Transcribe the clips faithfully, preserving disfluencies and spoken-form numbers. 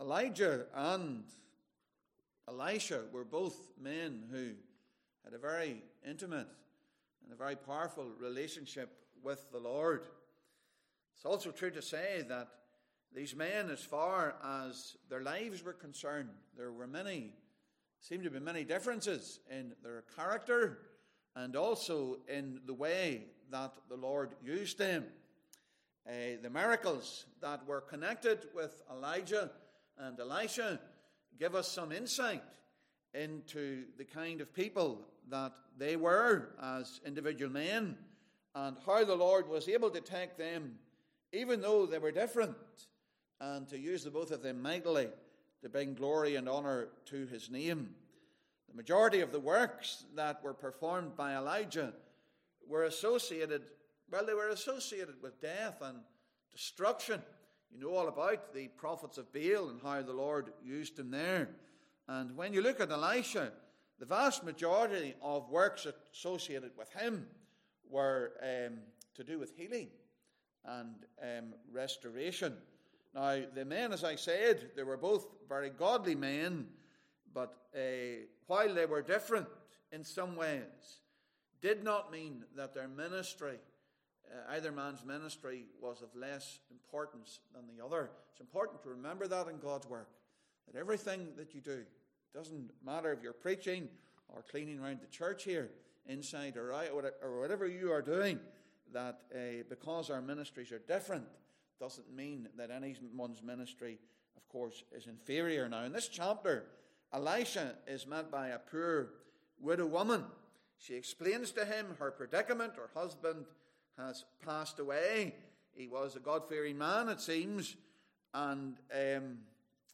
Elijah and Elisha were both men who had a very intimate and a very powerful relationship with the Lord. It's also true to say that these men, as far as their lives were concerned, there were many, seemed to be many differences in their character and also in the way that the Lord used them. Uh, the miracles that were connected with Elijah and Elisha give us some insight into the kind of people that they were as individual men and how the Lord was able to take them, even though they were different, and to use the both of them mightily to bring glory and honour to his name. The majority of the works that were performed by Elijah were associated, well, they were associated with death and destruction. You know all about the prophets of Baal and how the Lord used them there. And when you look at Elisha, the vast majority of works associated with him were um, to do with healing and um, restoration. Now, the men, as I said, they were both very godly men, but uh, while they were different in some ways, did not mean that their ministry, uh, either man's ministry, was of less importance than the other. It's important to remember that in God's work, that everything that you do, doesn't matter if you're preaching or cleaning around the church here, inside or out, or whatever you are doing, that uh, because our ministries are different, doesn't mean that anyone's ministry, of course, is inferior. Now, in this chapter, Elisha is met by a poor widow woman. She explains to him her predicament. Her husband has passed away. He was a God-fearing man, it seems, and um,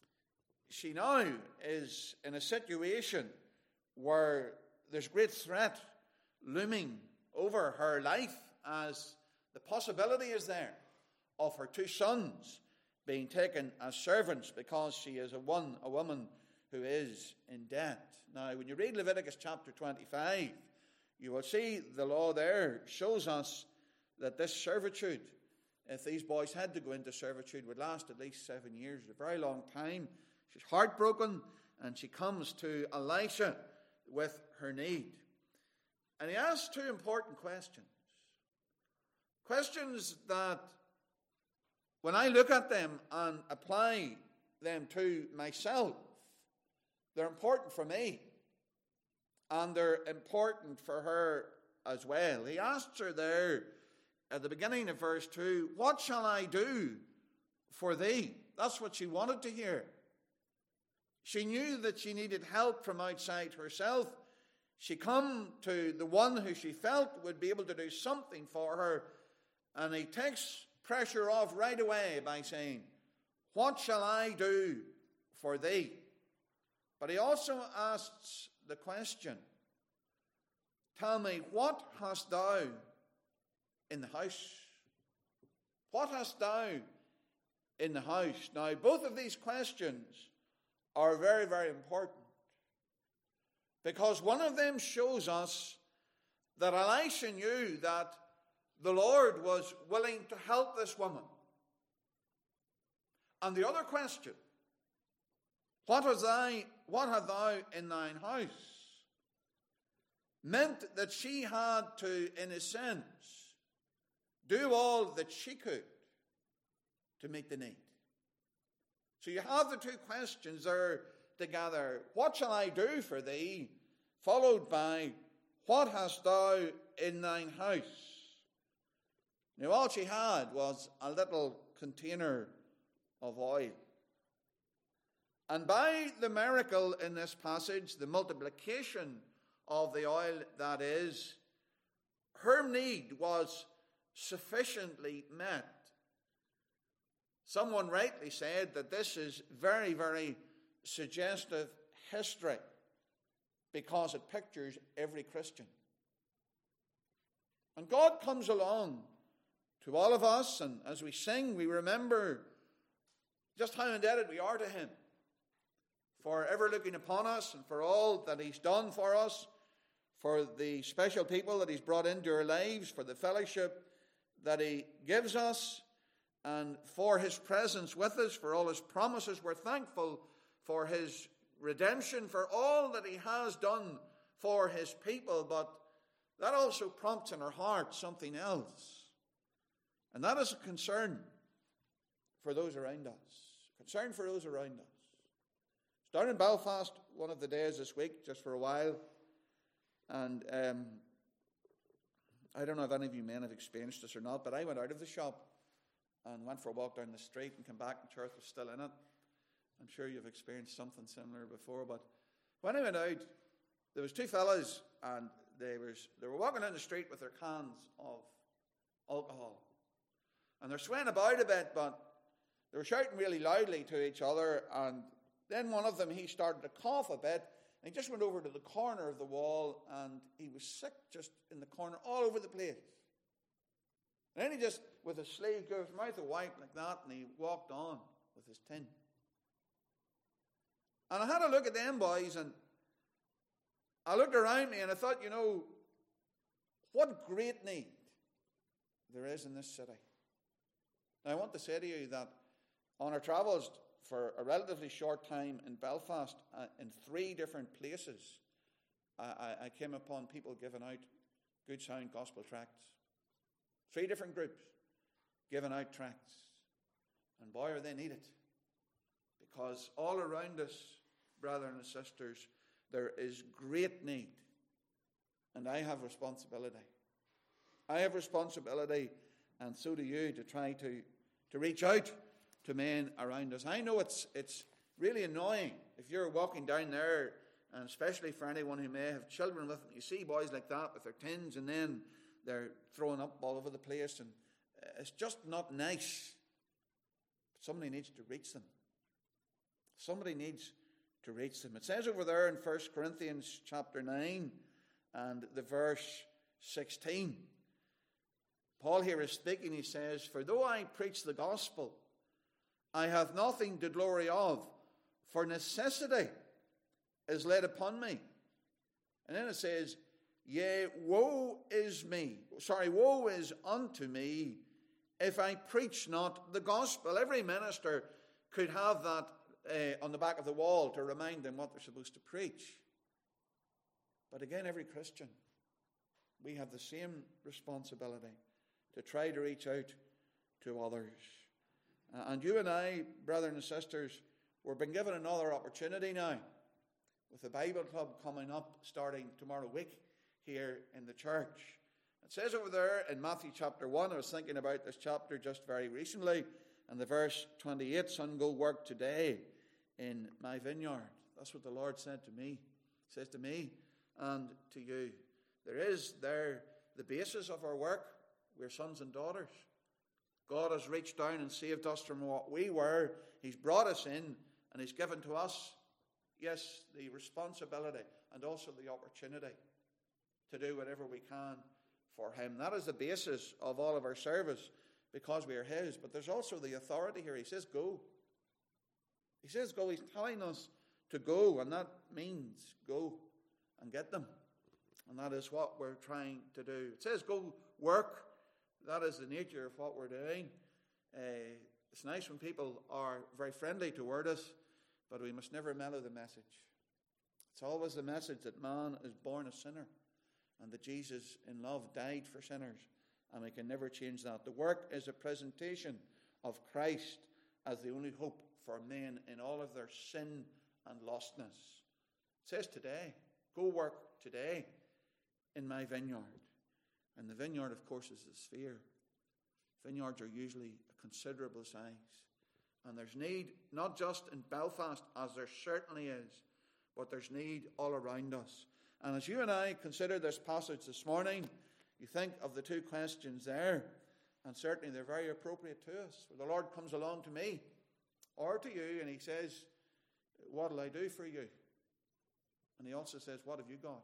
she now is in a situation where there's great threat looming over her life, as the possibility is there of her two sons being taken as servants because she is a one a woman who is in debt. Now, when you read Leviticus chapter twenty-five, you will see the law there shows us that this servitude, if these boys had to go into servitude, would last at least seven years, a very long time. She's heartbroken, and she comes to Elisha with her need. And he asks two important questions. Questions that, when I look at them and apply them to myself, they're important for me. And they're important for her as well. He asks her there at the beginning of verse two, "What shall I do for thee?" That's what she wanted to hear. She knew that she needed help from outside herself. She come to the one who she felt would be able to do something for her. And he takes pressure off right away by saying, "What shall I do for thee?" But he also asks the question, "Tell me, what hast thou in the house?" What hast thou in the house? Now, both of these questions are very, very important, because one of them shows us that Elisha knew that the Lord was willing to help this woman. And the other question, what hast thou, what hast thou in thine house, meant that she had to, in a sense, do all that she could to meet the need. So you have the two questions there together. What shall I do for thee? Followed by, what hast thou in thine house? Now, all she had was a little container of oil. And by the miracle in this passage, the multiplication of the oil, that is, her need was sufficiently met. Someone rightly said that this is very, very suggestive history, because it pictures every Christian. And God comes along to all of us, and as we sing, we remember just how indebted we are to him for ever looking upon us and for all that he's done for us, for the special people that he's brought into our lives, for the fellowship that he gives us. and for his presence with us, for all his promises. We're thankful for his redemption, for all that he has done for his people. But that also prompts in our hearts something else. And that is a concern for those around us. Concern for those around us. I was down in Belfast one of the days this week, just for a while. And um, I don't know if any of you men have experienced this or not, but I went out of the shop and went for a walk down the street and came back and church was still in it. I'm sure you've experienced something similar before, but when I went out, there was two fellas and they were, they were walking down the street with their cans of alcohol. And they're swaying about a bit, but they were shouting really loudly to each other. And then one of them, he started to cough a bit. And he just went over to the corner of the wall and he was sick just in the corner all over the place. And then he just, with his sleeve, gave his mouth a wipe like that and he walked on with his tin. And I had a look at them boys and I looked around me and I thought, you know, what great need there is in this city. Now, I want to say to you that on our travels for a relatively short time in Belfast, uh, in three different places, I, I, I came upon people giving out good sound gospel tracts. Three different groups giving out tracts. And boy, are they needed. Because all around us, brothers and sisters, there is great need. And I have responsibility. I have responsibility, and so do you, to try to, to reach out to men around us. I know it's it's really annoying if you're walking down there, and especially for anyone who may have children with them. You see boys like that with their tins, and then they're throwing up all over the place, and it's just not nice. But somebody needs to reach them. Somebody needs to reach them. It says over there in First Corinthians chapter nine and the verse sixteen. Paul here is speaking. He says, "For though I preach the gospel, I have nothing to glory of, for necessity is laid upon me." And then it says, "Yea, woe is me, sorry, woe is unto me, if I preach not the gospel." Every minister could have that uh, on the back of the wall to remind them what they're supposed to preach. But again, every Christian, we have the same responsibility to try to reach out to others. Uh, and you and I, brothers and sisters, we're being given another opportunity now with the Bible Club coming up starting tomorrow week here in the church. It says over there in Matthew chapter one, I was thinking about this chapter just very recently, and the verse twenty-eight, "Son, go work today in my vineyard." That's what the Lord said to me. He says to me and to you. There is there the basis of our work. We're sons and daughters. God has reached down and saved us from what we were. He's brought us in and he's given to us, yes, the responsibility and also the opportunity to do whatever we can for him. That is the basis of all of our service because we are his. But there's also the authority here. He says go. He says go. He's telling us to go, and that means go and get them. And that is what we're trying to do. It says go work. That is the nature of what we're doing. Uh, it's nice when people are very friendly toward us, but we must never mellow the message. It's always the message that man is born a sinner and that Jesus in love died for sinners, and we can never change that. The work is a presentation of Christ as the only hope for men in all of their sin and lostness. It says today, go work today in my vineyard. And the vineyard, of course, is a sphere. Vineyards are usually a considerable size. And there's need, not just in Belfast, as there certainly is, but there's need all around us. And as you and I consider this passage this morning, you think of the two questions there, and certainly they're very appropriate to us. Where the Lord comes along to me, or to you, and he says, what will I do for you? And he also says, what have you got?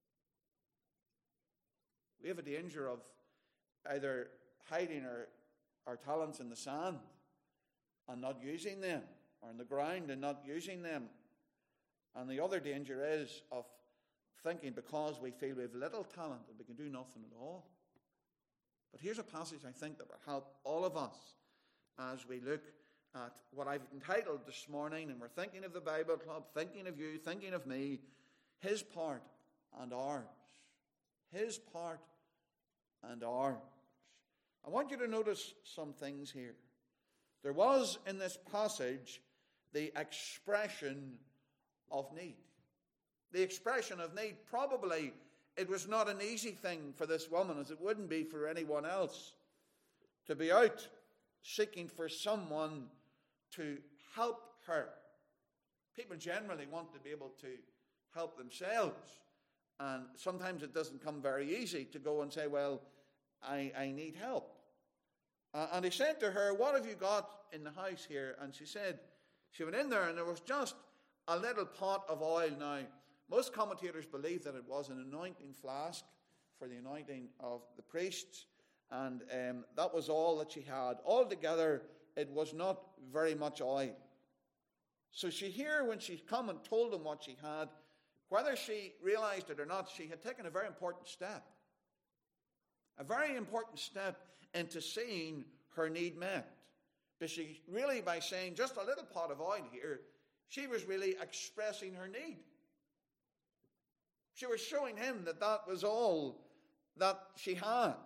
We have a danger of either hiding our, our talents in the sand and not using them, or in the ground and not using them. And the other danger is of thinking because we feel we have little talent that we can do nothing at all. But here's a passage I think that will help all of us as we look at what I've entitled this morning, and we're thinking of the Bible Club, thinking of you, thinking of me, his part and ours. His part and ours. I want you to notice some things here. There was in this passage the expression of need. The expression of need. Probably it was not an easy thing for this woman, as it wouldn't be for anyone else, to be out seeking for someone to help her. People generally want to be able to help themselves. And sometimes it doesn't come very easy to go and say, well, I, I need help. Uh, and he said to her, what have you got in the house here? And she said, she went in there and there was just a little pot of oil. Now, most commentators believe that it was an anointing flask for the anointing of the priests. And um, that was all that she had. Altogether, it was not very much oil. So she here, when she come and told him what she had, whether she realized it or not, she had taken a very important step. A very important step into seeing her need met. But she really, by saying just a little pot of oil here, she was really expressing her need. She was showing him that that was all that she had.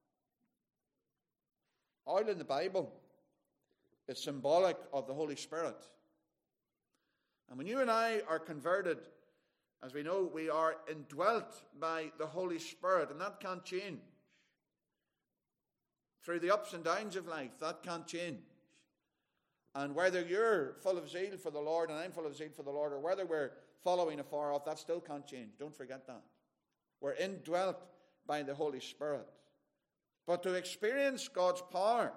Oil in the Bible is symbolic of the Holy Spirit. And when you and I are converted, as we know, we are indwelt by the Holy Spirit, and that can't change. Through the ups and downs of life, that can't change. And whether you're full of zeal for the Lord and I'm full of zeal for the Lord, or whether we're following afar off, that still can't change. Don't forget that. We're indwelt by the Holy Spirit. But to experience God's power,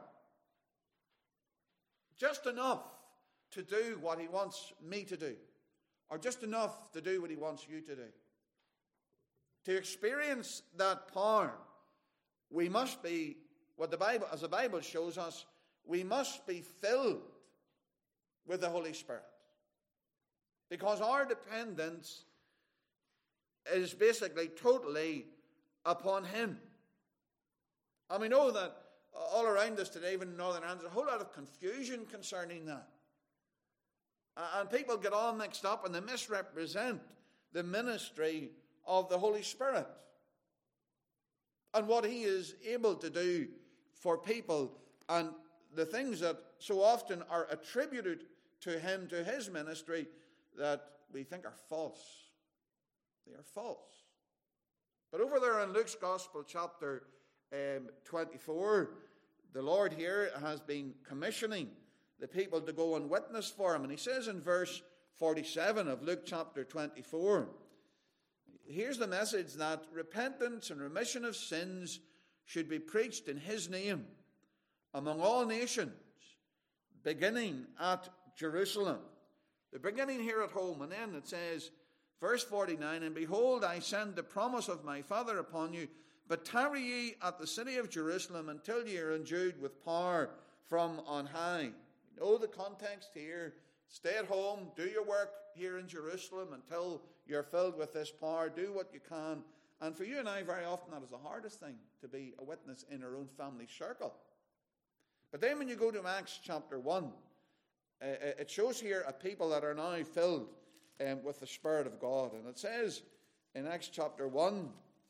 just enough to do what he wants me to do, or just enough to do what he wants you to do. To experience that power, we must be, what the Bible, as the Bible shows us, we must be filled with the Holy Spirit. Because our dependence is basically totally upon him. And we know that all around us today, even in Northern Ireland, there's a whole lot of confusion concerning that. And people get all mixed up and they misrepresent the ministry of the Holy Spirit and what he is able to do for people, and the things that so often are attributed to him, to his ministry, that we think are false. They are false. But over there in Luke's Gospel, chapter um, twenty-four, the Lord here has been commissioning the people to go and witness for him. And he says in verse forty-seven of Luke chapter twenty-four, here's the message, that repentance and remission of sins should be preached in his name among all nations, beginning at Jerusalem. The beginning here at home, and then it says, verse forty-nine, and behold, I send the promise of my Father upon you, but tarry ye at the city of Jerusalem until ye are endued with power from on high. You know the context here. Stay at home, do your work here in Jerusalem until you're filled with this power. Do what you can. And for you and I, very often, that is the hardest thing, to be a witness in our own family circle. But then when you go to Acts chapter one, uh, it shows here a people that are now filled um, with the Spirit of God. And it says in Acts chapter one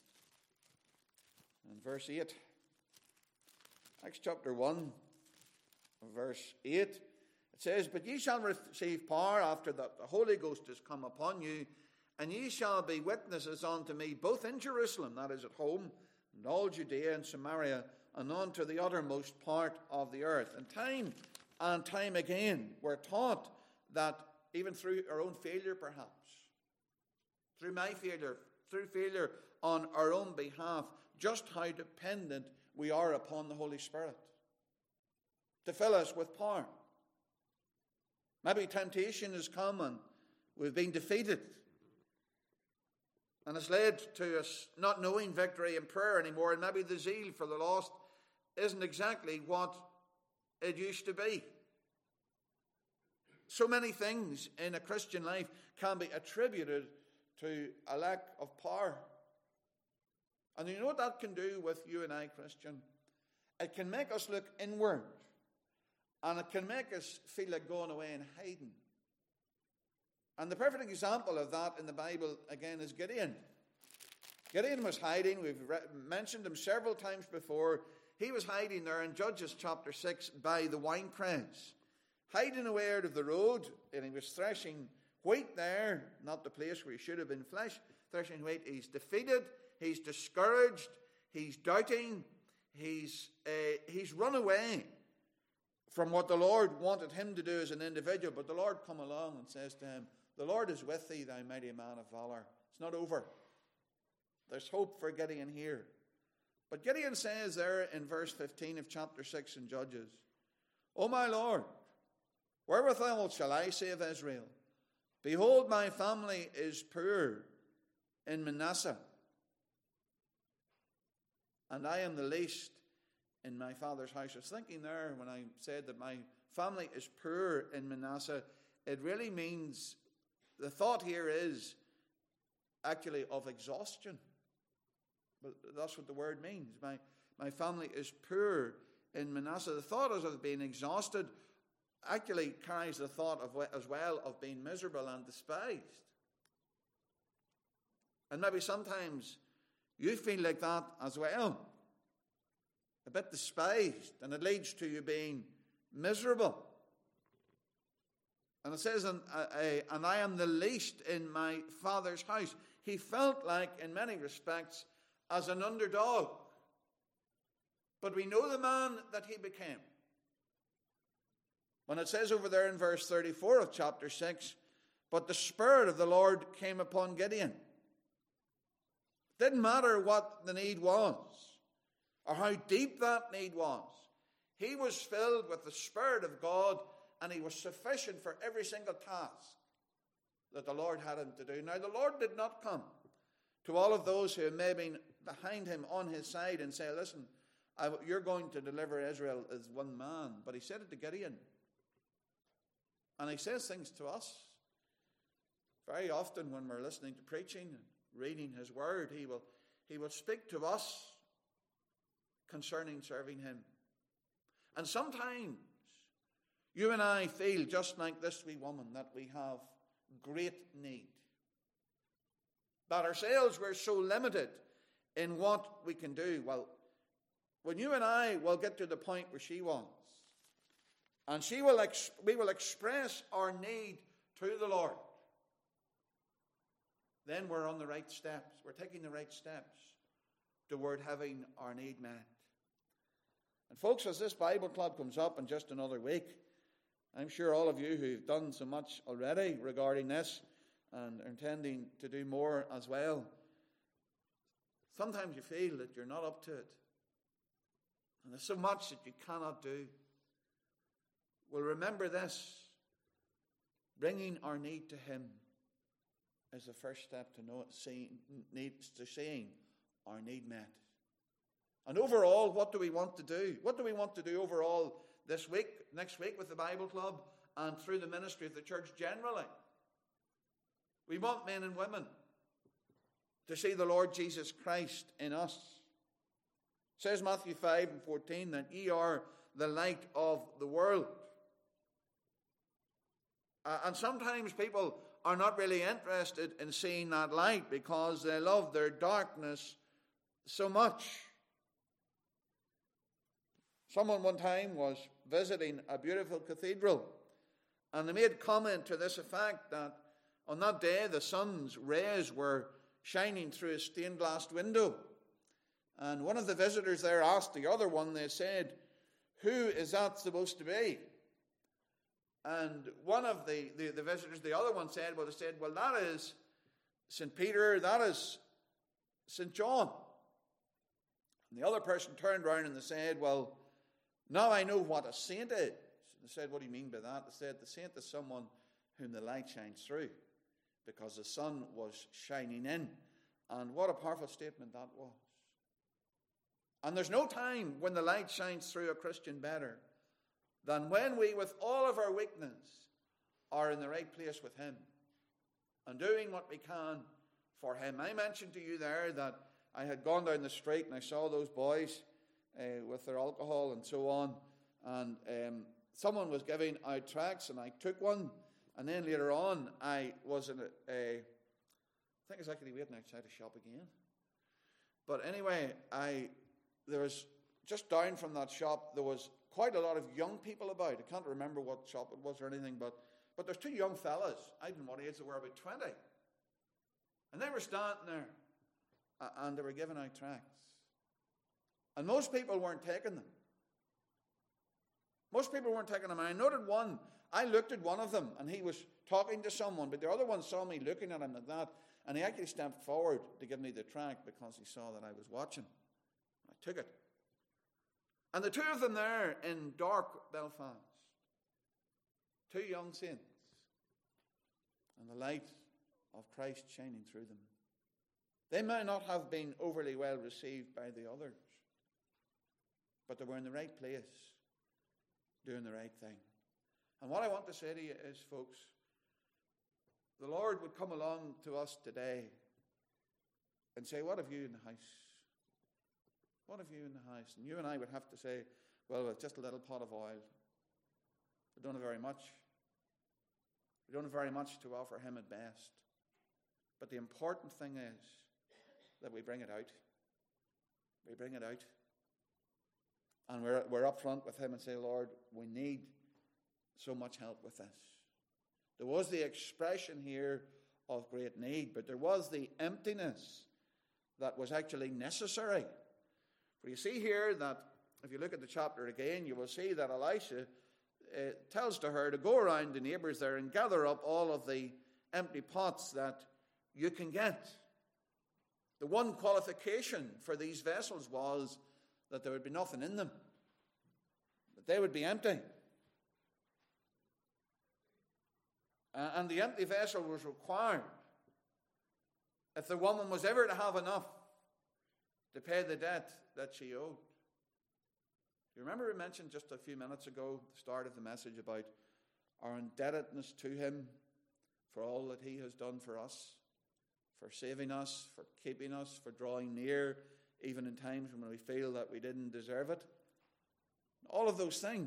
and verse eight, Acts chapter one, verse eight, it says, but ye shall receive power after that the Holy Ghost is come upon you, and ye shall be witnesses unto me, both in Jerusalem, that is at home, and all Judea and Samaria, and unto the uttermost part of the earth. And time and time again, we're taught that even through our own failure, perhaps, through my failure, through failure on our own behalf, just how dependent we are upon the Holy Spirit to fill us with power. Maybe temptation has come and we've been defeated, and it's led to us not knowing victory in prayer anymore, and maybe the zeal for the lost isn't exactly what it used to be. So many things in a Christian life can be attributed to a lack of power. And you know what that can do with you and I, Christian? It can make us look inward And it can make us feel like going away and hiding. And the perfect example of that in the Bible, again, is Gideon. Gideon was hiding. We've re- mentioned him several times before. He was hiding there in Judges chapter six by the winepress, hiding away out of the road, and he was threshing wheat there, not the place where he should have been flesh, threshing wheat. He's defeated, he's discouraged, he's doubting, he's, uh, he's run away from what the Lord wanted him to do as an individual. But the Lord come along and says to him, "The Lord is with thee, thou mighty man of valor." It's not over. There's hope for Gideon here. But Gideon says there in verse fifteen of chapter six in Judges, "O my Lord, wherewithal shall I save Israel? Behold, my family is poor in Manasseh, and I am the least in my father's house." I was thinking there when I said that my family is poor in Manasseh, it really means, the thought here is actually of exhaustion. But that's what the word means. My, my family is poor in Manasseh. The thought of being exhausted actually carries the thought of as well of being miserable and despised. And maybe sometimes you feel like that as well. A bit despised, and it leads to you being miserable. And it says, and, uh, uh, and I am the least in my father's house. He felt like, in many respects, as an underdog. But we know the man that he became. When it says over there in verse thirty-four of chapter six, "But the Spirit of the Lord came upon Gideon." Didn't matter what the need was, or how deep that need was. He was filled with the Spirit of God, and he was sufficient for every single task that the Lord had him to do. Now, the Lord did not come to all of those who may have been behind him on his side and say, "Listen, I, you're going to deliver Israel as one man." But he said it to Gideon. And he says things to us. Very often when we're listening to preaching and reading his word, he will, he will speak to us concerning serving him. And sometimes you and I feel just like this wee woman, that we have great need. That ourselves we're so limited in what we can do. Well, when you and I will get to the point where she was, and she will ex- we will express our need to the Lord, then we're on the right steps. We're taking the right steps toward having our need met. And folks, as this Bible Club comes up in just another week, I'm sure all of you who've done so much already regarding this and are intending to do more as well, sometimes you feel that you're not up to it. And there's so much that you cannot do. Well, remember this. Bringing our need to him is the first step to know it, seeing, needs to seeing our need met. And overall, what do we want to do? What do we want to do overall this week, next week with the Bible Club, and through the ministry of the church generally? We want men and women to see the Lord Jesus Christ in us. It says Matthew five and fourteen that ye are the light of the world. Uh, and sometimes people are not really interested in seeing that light because they love their darkness so much. Someone one time was visiting a beautiful cathedral, and they made comment to this effect that on that day the sun's rays were shining through a stained glass window. And one of the visitors there asked the other one, they said, "Who is that supposed to be?" And one of the, the, the visitors, the other one said, well, they said, well, that is Saint Peter, that is Saint John. And the other person turned around and they said, well, now I know what a saint is. They said, what do you mean by that? They said, the saint is someone whom the light shines through, because the sun was shining in. And what a powerful statement that was. And there's no time when the light shines through a Christian better than when we, with all of our weakness, are in the right place with him and doing what we can for him. I mentioned to you there that I had gone down the street and I saw those boys uh, with their alcohol and so on, and um, someone was giving out tracts, and I took one. And then later on, I was in a, a I think I was actually waiting outside a shop again. But anyway, I there was, just down from that shop, there was quite a lot of young people about. I can't remember what shop it was or anything, but, but there's two young fellas. I don't know what age they were, about twenty. And they were standing there, and they were giving out tracts. And most people weren't taking them. Most people weren't taking them. And I noted one. I looked at one of them, and he was talking to someone, but the other one saw me looking at him like that, and he actually stepped forward to give me the tract because he saw that I was watching. I took it. And the two of them there in dark Belfast, two young saints, and the light of Christ shining through them. They may not have been overly well received by the others, but they were in the right place, doing the right thing. And what I want to say to you is, folks, the Lord would come along to us today and say, what have you in the house? What have you in the house? And you and I would have to say, well, it's just a little pot of oil. We don't have very much. We don't have very much to offer him at best. But the important thing is that we bring it out. We bring it out. And we're, we're up front with him and say, Lord, we need so much help with this. There was the expression here of great need, but there was the emptiness that was actually necessary. For you see here that, if you look at the chapter again, you will see that Elisha uh, tells to her to go around the neighbours there and gather up all of the empty pots that you can get. The one qualification for these vessels was that there would be nothing in them, that they would be empty. Uh, and the empty vessel was required if the woman was ever to have enough to pay the debt that she owed. You remember we mentioned just a few minutes ago, the start of the message, about our indebtedness to him for all that he has done for us, for saving us, for keeping us, for drawing near, even in times when we feel that we didn't deserve it. All of those things.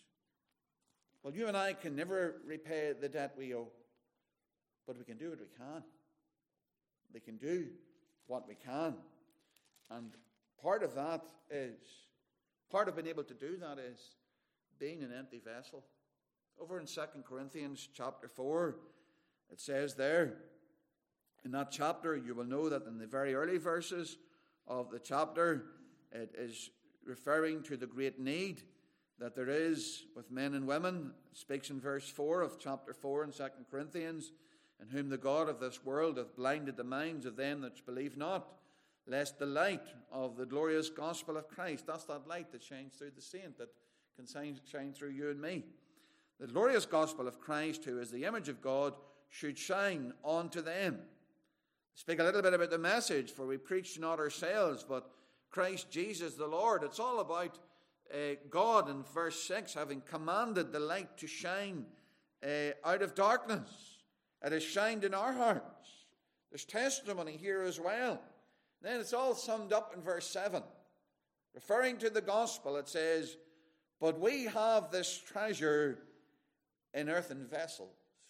Well, you and I can never repay the debt we owe, but we can do what we can. We can do what we can. And part of that is, part of being able to do that is being an empty vessel. Over in Second Corinthians chapter four, it says there, in that chapter, you will know that in the very early verses of the chapter, it is referring to the great need that there is with men and women. It speaks in verse four of chapter four in Second Corinthians, in whom the God of this world hath blinded the minds of them that believe not, lest the light of the glorious gospel of Christ, that's that light that shines through the saint, that can shine through you and me, the glorious gospel of Christ, who is the image of God, should shine unto them. Speak a little bit about the message, for we preach not ourselves, but Christ Jesus the Lord. It's all about uh, God in verse six, having commanded the light to shine uh, out of darkness. It has shined in our hearts. There's testimony here as well. Then it's all summed up in verse seven. Referring to the gospel, it says, but we have this treasure in earthen vessels.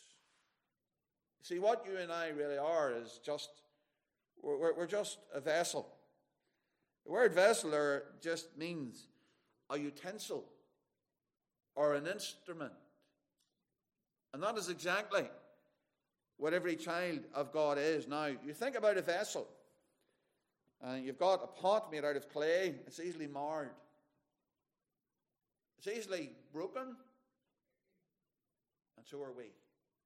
See, what you and I really are is just, we're, we're just a vessel. The word vessel there just means a utensil or an instrument. And that is exactly what every child of God is. Now, you think about a vessel, and you've got a pot made out of clay. It's easily marred. It's easily broken, and so are we.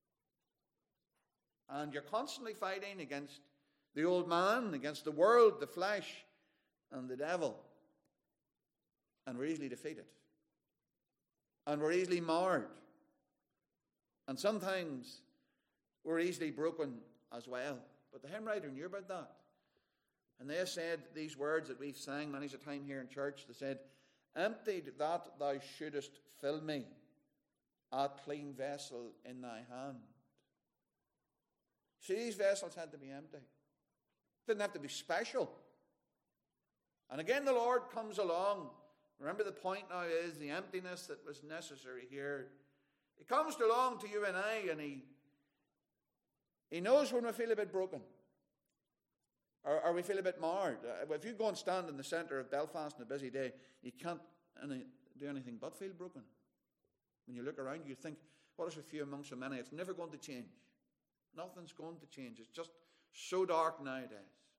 And you're constantly fighting against the old man, against the world, the flesh, and the devil. And we're easily defeated. And we're easily marred. And sometimes we're easily broken as well. But the hymn writer knew about that. And they said these words that we've sang many a time here in church. They said, emptied that thou shouldest fill me, a clean vessel in thy hand. See, these vessels had to be empty. Didn't have to be special. And again, the Lord comes along Remember, the point now is the emptiness that was necessary here. He comes along to you and I, and he, he knows when we feel a bit broken. Or, or we feel a bit marred. Uh, if you go and stand in the centre of Belfast on a busy day, you can't any, do anything but feel broken. When you look around, you think, what is a few among so many? It's never going to change. Nothing's going to change. It's just so dark nowadays.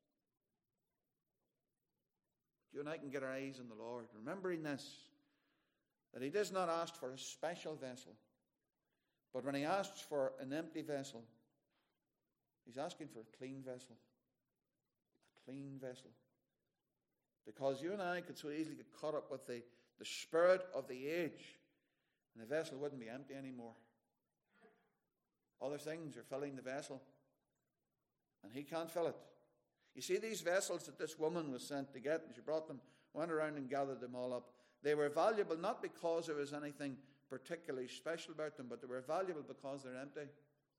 You and I can get our eyes on the Lord, remembering this, that he does not ask for a special vessel, but when he asks for an empty vessel, he's asking for a clean vessel. A clean vessel. Because you and I could so easily get caught up with the, the spirit of the age, and the vessel wouldn't be empty anymore. Other things are filling the vessel, and he can't fill it. You see, these vessels that this woman was sent to get, and she brought them, went around and gathered them all up, they were valuable not because there was anything particularly special about them, but they were valuable because they're empty.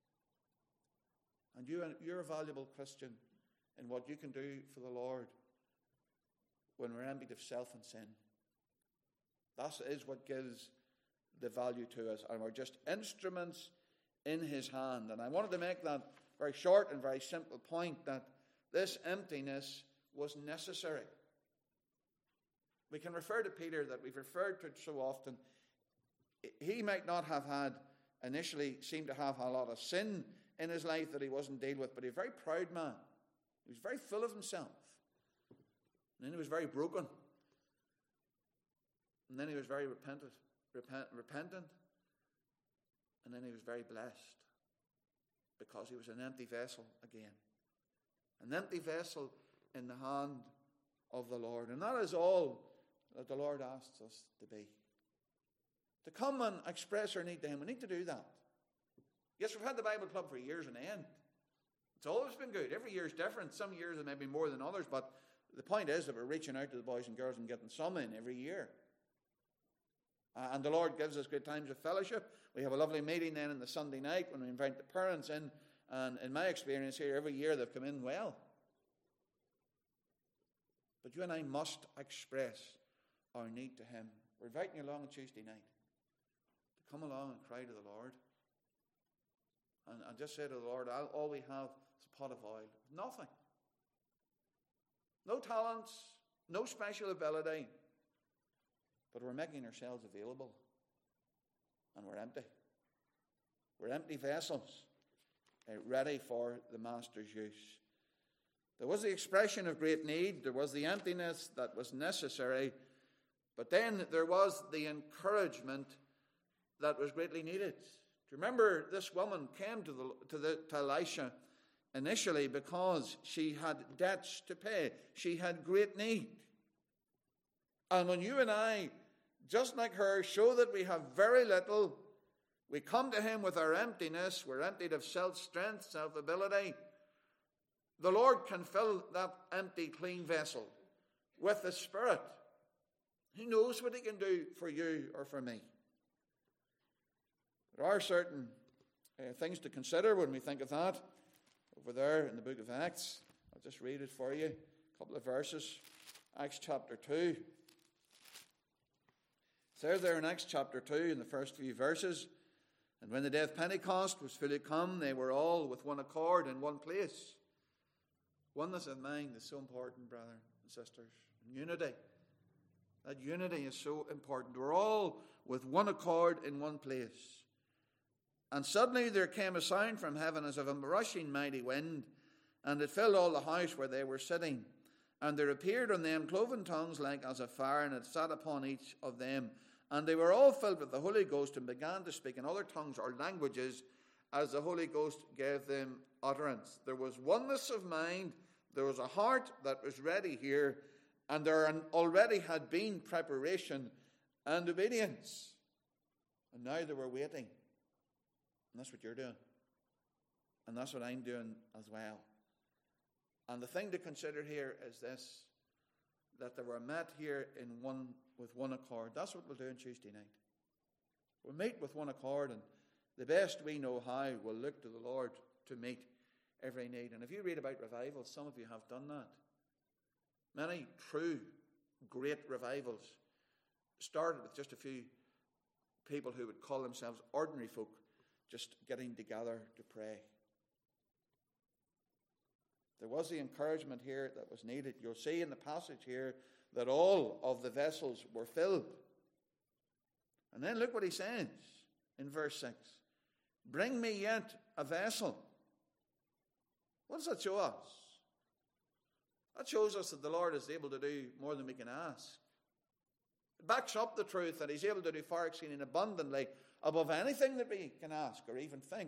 And you, you're a valuable Christian in what you can do for the Lord when we're emptied of self and sin. That is what gives the value to us, and we're just instruments in his hand. And I wanted to make that very short and very simple point, that this emptiness was necessary. We can refer to Peter that we've referred to so often. He might not have had, initially seemed to have a lot of sin in his life that he wasn't dealing with, but he was a very proud man. He was very full of himself. And then he was very broken. And then he was very repentant, repent, repentant. And then he was very blessed, because he was an empty vessel again. An empty vessel in the hand of the Lord. And that is all that the Lord asks us to be. To come and express our need to him. We need to do that. Yes, we've had the Bible Club for years on end. It's always been good. Every year is different. Some years it may be more than others, but the point is that we're reaching out to the boys and girls and getting some in every year. Uh, and the Lord gives us good times of fellowship. We have a lovely meeting then on the Sunday night when we invite the parents in. And in my experience here, every year they've come in well. But you and I must express our need to him. We're inviting you along on Tuesday night to come along and cry to the Lord. And, and just say to the Lord, all we have is a pot of oil. Nothing. No talents, no special ability. But we're making ourselves available. And we're empty. We're empty vessels, uh, ready for the Master's use. There was the expression of great need. There was the emptiness that was necessary. But then there was the encouragement that was greatly needed. Do you remember this woman came to, the, to, the, to Elisha initially because she had debts to pay. She had great need. And when you and I, just like her, show that we have very little, we come to him with our emptiness, we're emptied of self-strength, self-ability, the Lord can fill that empty, clean vessel with the Spirit. He knows what he can do for you or for me. There are certain uh, things to consider when we think of that. Over there in the book of Acts, I'll just read it for you, a couple of verses. Acts chapter two. It says there in Acts chapter two, in the first few verses, and when the day of Pentecost was fully come, they were all with one accord in one place. Oneness of mind is so important, brother and sisters. And unity. That unity is so important. We're all with one accord in one place. And suddenly there came a sound from heaven as of a rushing mighty wind, and it filled all the house where they were sitting. And there appeared on them cloven tongues like as of fire, and it sat upon each of them. And they were all filled with the Holy Ghost and began to speak in other tongues or languages as the Holy Ghost gave them utterance. There was oneness of mind. There was a heart that was ready here. And there already had been preparation and obedience. And now they were waiting. And that's what you're doing. And that's what I'm doing as well. And the thing to consider here is this, that they were met here in one with one accord. That's what we'll do on Tuesday night. We'll meet with one accord, and the best we know how, we'll look to the Lord to meet every need. And if you read about revival, some of you have done that. Many true, great revivals started with just a few people who would call themselves ordinary folk just getting together to pray. There was the encouragement here that was needed. You'll see in the passage here that all of the vessels were filled. And then look what he says in verse six. Bring me yet a vessel. What does that show us? That shows us that the Lord is able to do more than we can ask. It backs up the truth that he's able to do far exceeding abundantly above anything that we can ask or even think.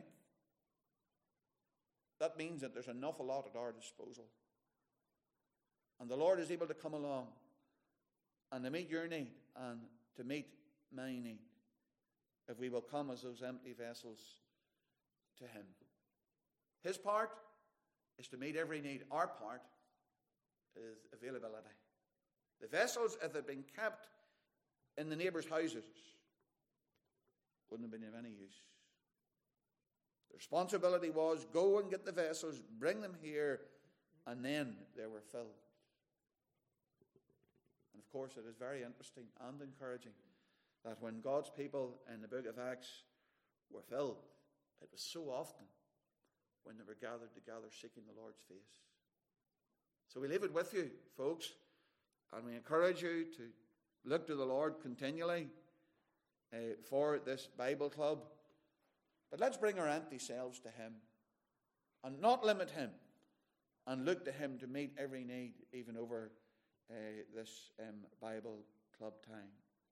That means that there's an awful lot at our disposal. And the Lord is able to come along and to meet your need and to meet my need if we will come as those empty vessels to him. His part is to meet every need. Our part is availability. The vessels, if they'd been kept in the neighbours' houses, wouldn't have been of any use. The responsibility was, go and get the vessels, bring them here, and then they were filled. And of course, it is very interesting and encouraging that when God's people in the book of Acts were filled, it was so often when they were gathered together seeking the Lord's face. So we leave it with you, folks, and we encourage you to look to the Lord continually uh, for this Bible club. But let's bring our empty selves to him and not limit him and look to him to meet every need, even over uh, this um, Bible club time.